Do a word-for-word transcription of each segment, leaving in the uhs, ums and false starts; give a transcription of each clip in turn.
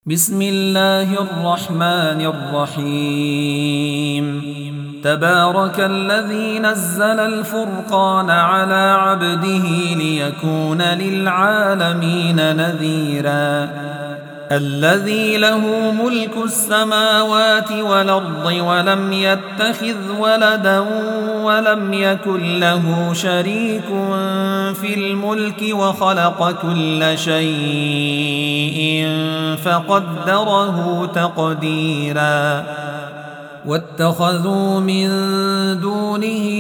بسم الله الرحمن الرحيم تبارك الذي نزل الفرقان على عبده ليكون للعالمين نذيرا الذي له ملك السماوات والأرض ولم يتخذ ولدا ولم يكن له شريك في الملك وخلق كل شيء فقدره تقديرا واتخذوا من دونه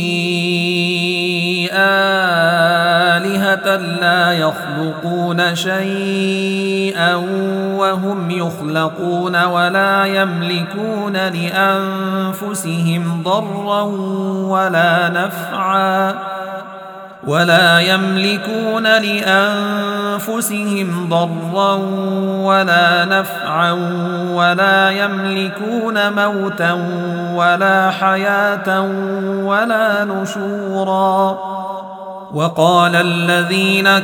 آلهة لا يخلقون شيئا وهم يخلقون ولا يملكون لأنفسهم ضرا ولا نفعا ولا يملكون لأنفسهم ضرا ولا نفعا ولا يملكون موتا ولا حياة ولا نشورا وقال الذين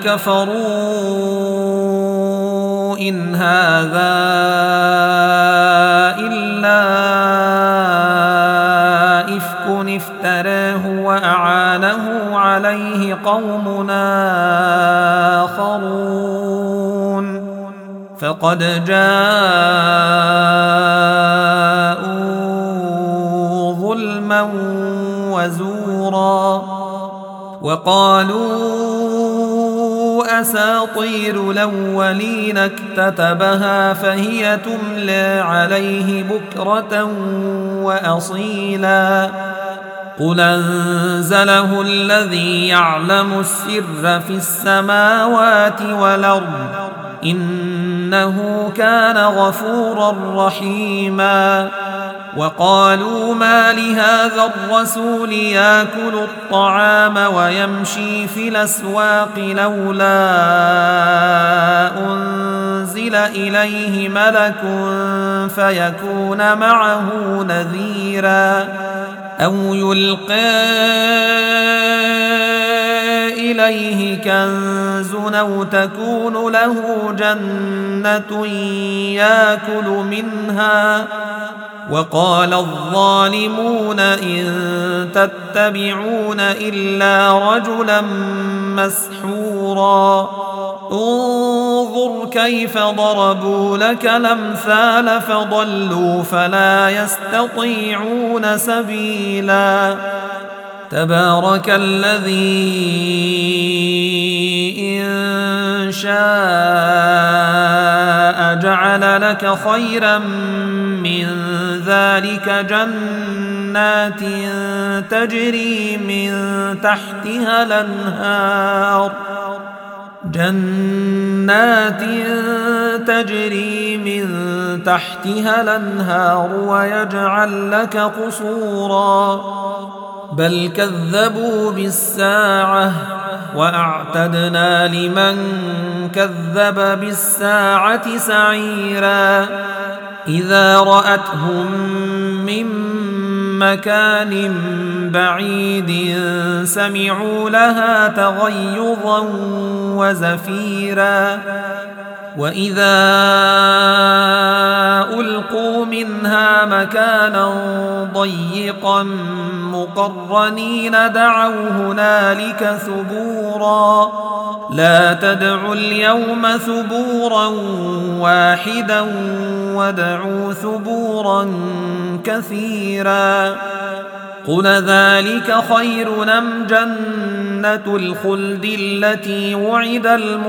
كفروا إن هذا إلا إفك افتراه وأعانه عليه قومنا آخرون فقد جاءوا ظلما وزورا وقالوا أساطير الأولين اكتتبها فهي تملى عليه بكرة وأصيلا قل أنزله الذي يعلم السر في السماوات والأرض إنه كان غفورا رحيما وقالوا ما لهذا الرسول يأكل الطعام ويمشي في الأسواق لولا أنزل إليه ملك فيكون معه نذيرا أو يلقى إليه كنز أو تكون له جنة يأكل منها وقال الظالمون إن تتبعون إلا رجلا مسحورا انظر كيف ضربوا لك الأمثال فضلوا فلا يستطيعون سبيلا تبارك الذي إن شاء جعل لك خيرا من ذلك جنات تجري من تحتها الأنهار جنات تجري من تحتها الأنهار ويجعل لك قصورا بل كذبوا بالساعة وأعتدنا لمن كذب بالساعة سعيرا إذا رأتهم من مكان بعيد سمعوا لها تغيظا وزفيرا وإذا ألقوا منها مكانا ضيقا مقرنين دعوا هنالك ثبورا لا تدعوا اليوم ثبورا واحدا وادعوا ثبورا كثيرا قل ذلك خير أم جنة الخلد التي وعد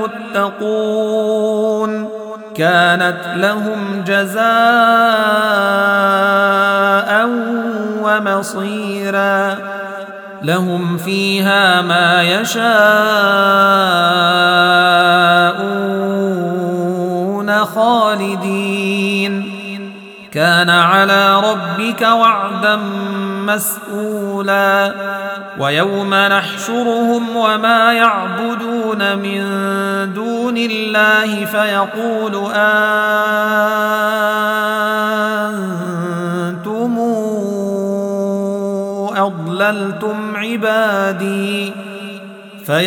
المتقون كانت لهم جزاء ومصيرا لهم فيها ما يشاءون خالدين كان على ربك وعدا مسئولا ويوم نحشرهم وما يعبدون من دون الله فيقول أنتم أضللتم عبادي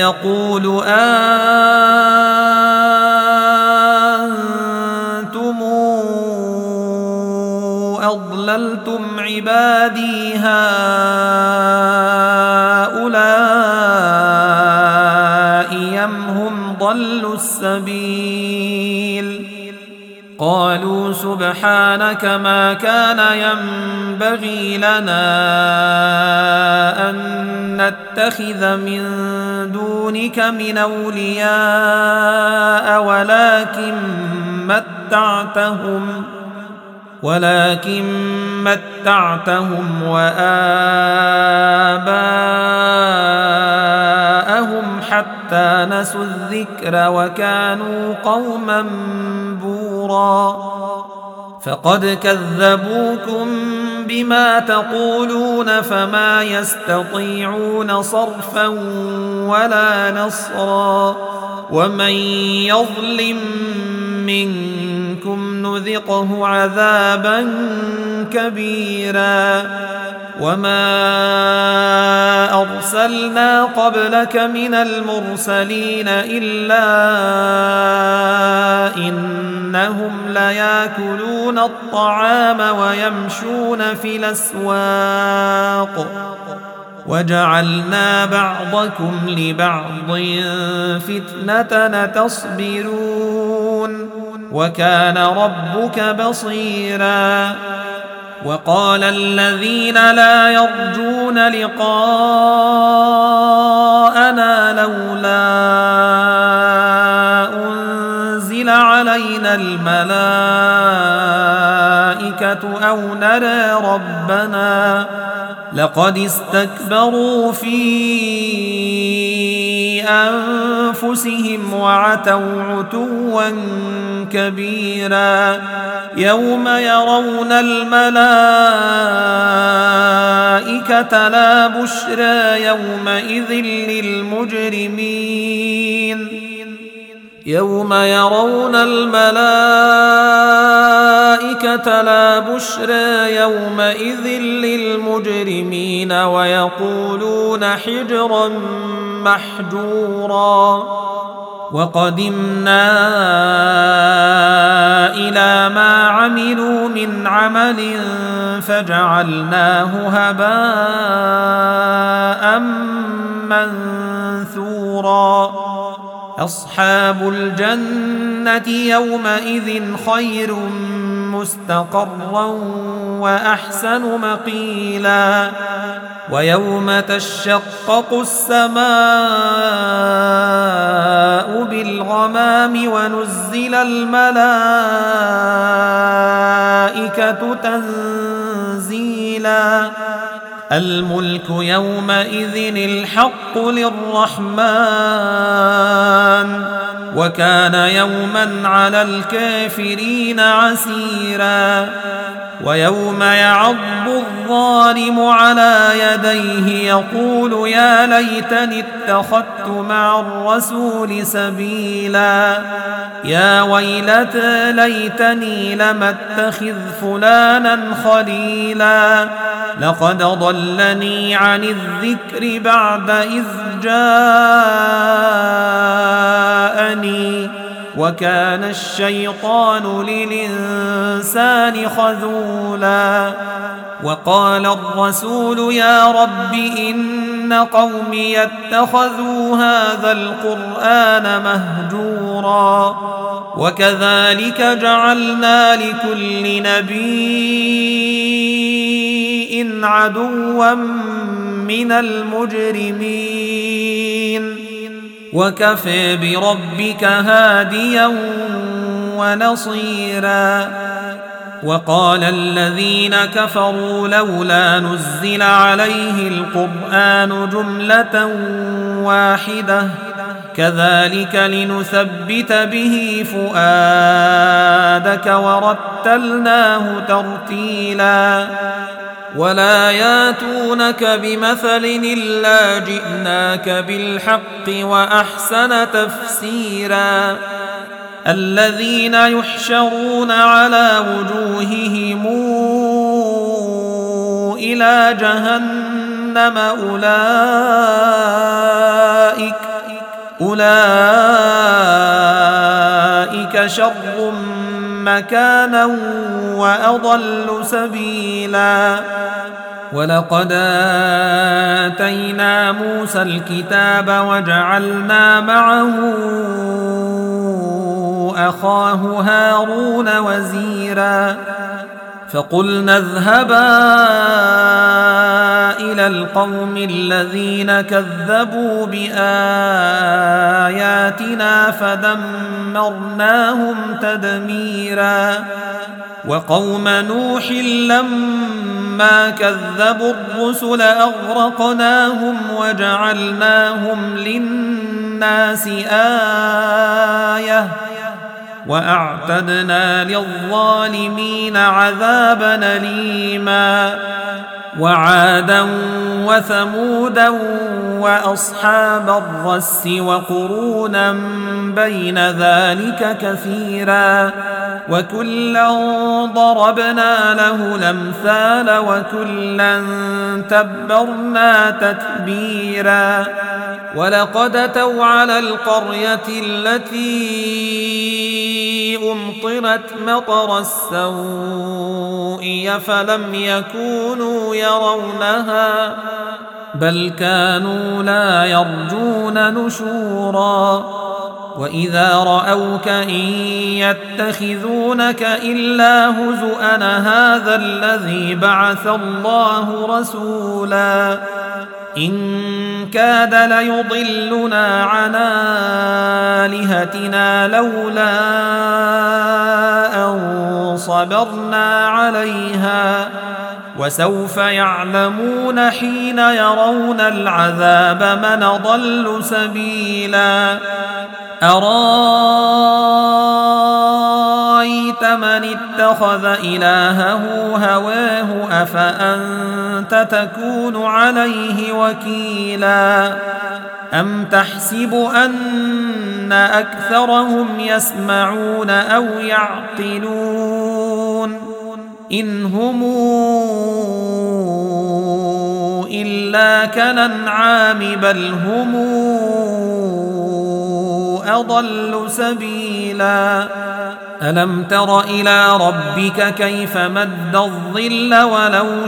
فيقول أنتم أضللتم عبادي هؤلاء أم هم ضلوا السبيل قالوا سبحانك ما كان ينبغي لنا أن نتخذ من دونك من أولياء ولكن متعتهم ولكن متعتهم وآباءهم حتى نسوا الذكر وكانوا قوما بورا فقد كذبوكم بما تقولون فما يستطيعون صرفا ولا نصرا ومن يظلم منكم نذقه عذابا كبيرا وما أرسلنا قبلك من المرسلين إلا إنهم ليأكلون الطعام ويمشون في الأسواق وجعلنا بعضكم لبعض فتنة تصبرون وكان ربك بصيرا وقال الذين لا يرجون لقاءنا لولا أنزل علينا الملائكة أو نرى ربنا لقد استكبروا في أنفسهم وعتوا عتوا كبيرا يوم يرون الملائكة لا بشرى يومئذ للمجرمين يوم يرون الملائكة لا بشرى يومئذ للمجرمين ويقولون حجرا محجورا وقدمنا إلى ما عملوا من عمل فجعلناه هباء منثورا أصحاب الجنة يومئذ خير مستقرا وأحسن مقيلا ويوم تشقق السماء بالغمام ونزل الملائكة تنزيلا الملك يومئذ الحق للرحمن وكان يوما على الكافرين عسيرا ويوم يعض الظالم على يديه يقول يا ليتني اتخذت مع الرسول سبيلا يا ويلتى ليتني لم اتخذ فلانا خليلا لقد ضلني عن الذكر بعد إذ جاءني وكان الشيطان للإنسان خذولا وقال الرسول يا رب إن قومي اتخذوا هذا القرآن مهجورا وكذلك جعلنا لكل نبي عدوا من المجرمين وكفى بربك هاديا ونصيرا وقال الذين كفروا لولا نزل عليه القرآن جملة واحدة كذلك لنثبت به فؤادك ورتلناه ترتيلا ولا ياتونك بمثل إلا جئناك بالحق وأحسن تفسيرا الذين يحشرون على وجوههم إلى جهنم أولئك أولئك شر مكانا وأضل سبيلا ولقد آتينا موسى الكتاب وجعلنا معه أخاه هارون وزيرا فقلنا اذهبا إلى القوم الذين كذبوا بآياتنا فدمرناهم تدميرا وقوم نوح لما كذبوا الرسل أغرقناهم وجعلناهم للناس آية وأعتدنا للظالمين عذابا أليما وعادا وثمودا وأصحاب الرس وقرونا بين ذلك كثيرا وكلا ضربنا له الأمثال وكلا تبرنا تتبيرا ولقد أتوا على القرية التي أمطرت مطر السوء فلم يكونوا يرونها بل كانوا لا يرجون نشورا وإذا رأوك إن يتخذونك إلا هزؤا هذا الذي بعث الله رسولا إن كاد ليضلنا عن آلهتنا لولا أن صبرنا عليها وسوف يعلمون حين يرون العذاب من ضل سبيلا أرأيت من اتخذ إلهه هواه أفأنت تكون عليه وكيلا أم تحسب أن أكثرهم يسمعون أو يعقلون إن هم إلا كالأنعام بل هم أضل سبيلا ألم تر إلى ربك كيف مد الظل ولو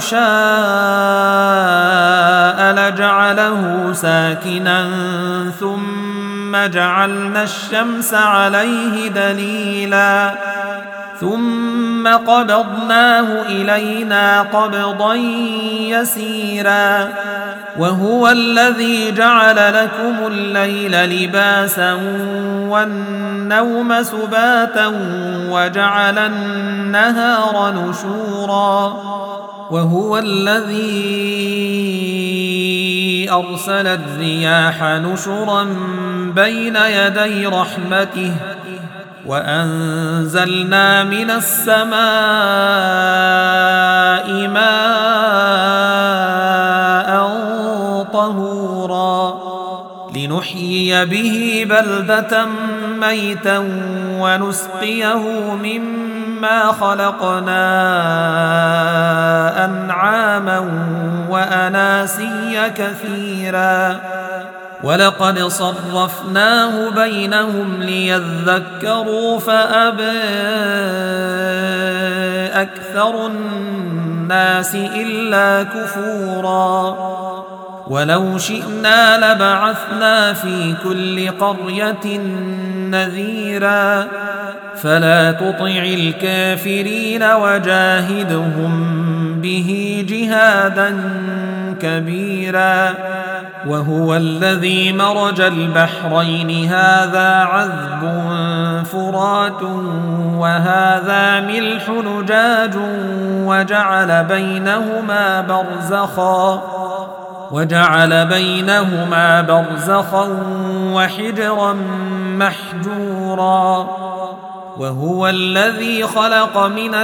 شاء لجعله ساكنا ثم جعلنا الشمس عليه دليلا ثم قبضناه إلينا قبضا يسيرا وهو الذي جعل لكم الليل لباسا والنوم سباتا وجعل النهار نشورا وهو الذي أرسل الرياح نشرا بين يدي رحمته وأنزلنا من السماء ماء طهورا لنحيي به بلدة ميتا ونسقيه مما خلقنا أنعاما وأناسيا كثيرا ولقد صرفناه بينهم ليذكروا فأبى أكثر الناس إلا كفورا ولو شئنا لبعثنا في كل قرية نذيرا فلا تطع الكافرين وجاهدهم به جهادا كبيرا وهو الذي مرج البحرين هذا عذب فرات وهذا ملح نجاج وجعل بينهما برزخا وجعل بينهما برزخا وحجرا محجورا وهو الذي خلق من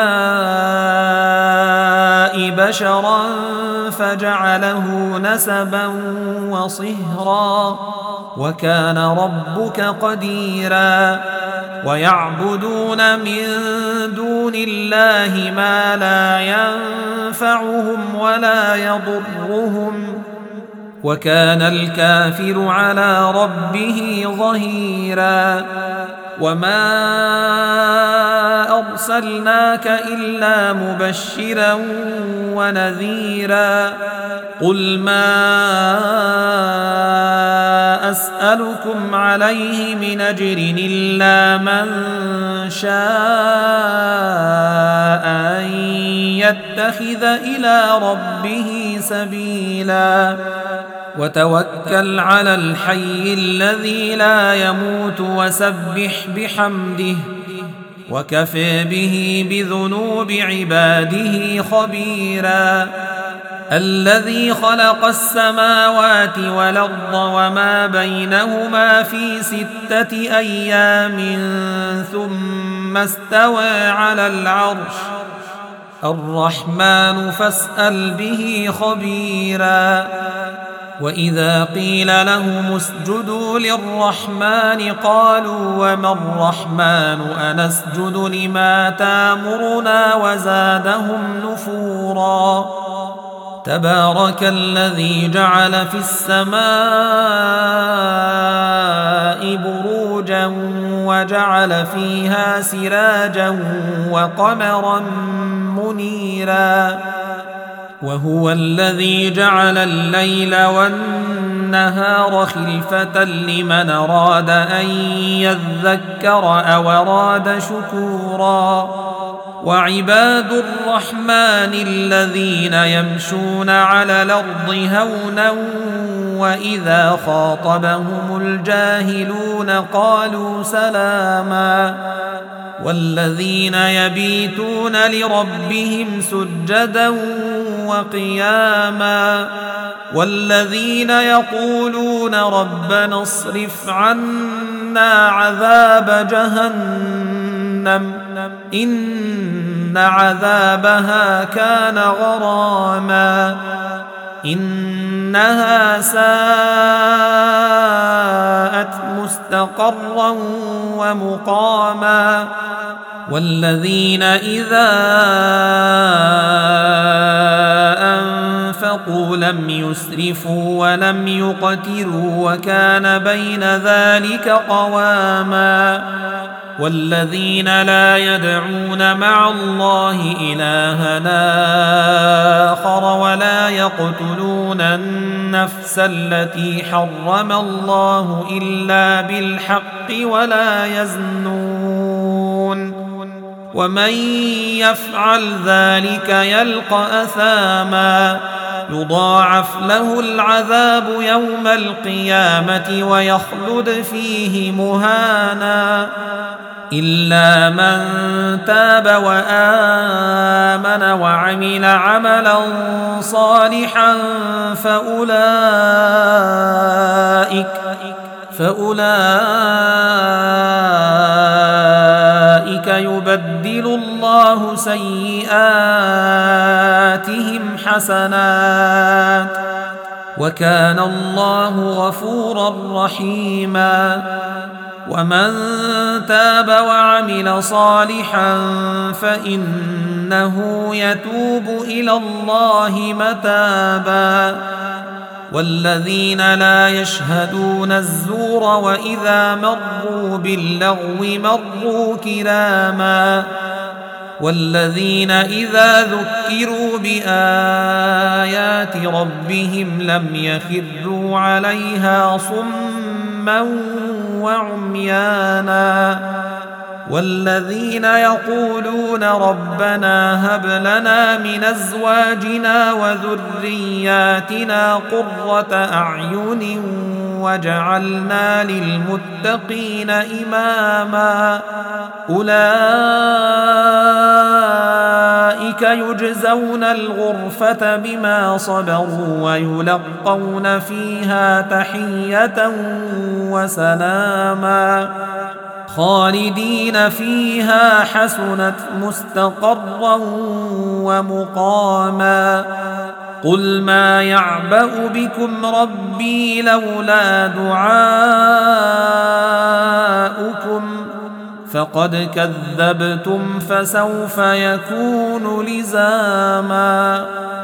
الماء بشرا فجعله نسبا وصهرا وكان ربك قديرا ويعبدون من دون الله ما لا ينفعهم ولا يضرهم وكان الكافر على ربه ظهيرا وما أرسلناك إلا مبشرا ونذيرا قل ما أسألكم عليه من أجر إلا من شاء أن يتخذ إلى ربه سبيلا وتوكل على الحي الذي لا يموت وسبح بحمده وكفى به بذنوب عباده خبيرا الذي خلق السماوات والأرض وما بينهما في ستة أيام ثم استوى على العرش الرحمن فاسأل به خبيرا وإذا قيل لهم اسجدوا للرحمن قالوا وما الرحمن أنسجد لما تامرنا وزادهم نفورا تبارك الذي جعل في السماء بروجا وجعل فيها سراجا وقمرا منيرا وهو الذي جعل الليل والنهار خلفة لمن أراد أن يذكر أو أراد شكورا وعباد الرحمن الذين يمشون على الأرض هونا وإذا خاطبهم الجاهلون قالوا سلاما والذين يبيتون لربهم سجدا وقياما والذين يقولون ربنا اصرف عنا عذاب جهنم إن عذابها كان غراما إنها ساءت مستقرا ومقاما والذين إذا أنفقوا لم يسرفوا ولم يقتروا وكان بين ذلك قواما والذين لا يدعون مع الله إلهنا آخر ولا يقتلون النفس التي حرم الله إلا بالحق ولا يزنون ومن يفعل ذلك يلقى أثاما يضاعف له العذاب يوم القيامة ويخلد فيه مهانا إلا من تاب وآمن وعمل عملا صالحا فأولئك فأولئك يبدل الله سيئاتهم حسنات وكان الله غفورا رحيما ومن تاب وعمل صالحا فإنه يتوب إلى الله متابا والذين لا يشهدون الزور وإذا مروا باللغو مروا كراما والذين إذا ذكروا بآيات ربهم لم يخروا عليها صما وعميانا والذين يقولون ربنا هب لنا من أزواجنا وذرياتنا قرة أعين وجعلنا للمتقين إماما أولئك يجزون الغرفة بما صبروا ويلقون فيها تحية وسلاما خالدين فيها حسنت مستقرا ومقاما قل ما يعبأ بكم ربي لولا دعاؤكم فقد كذبتم فسوف يكون لزاما.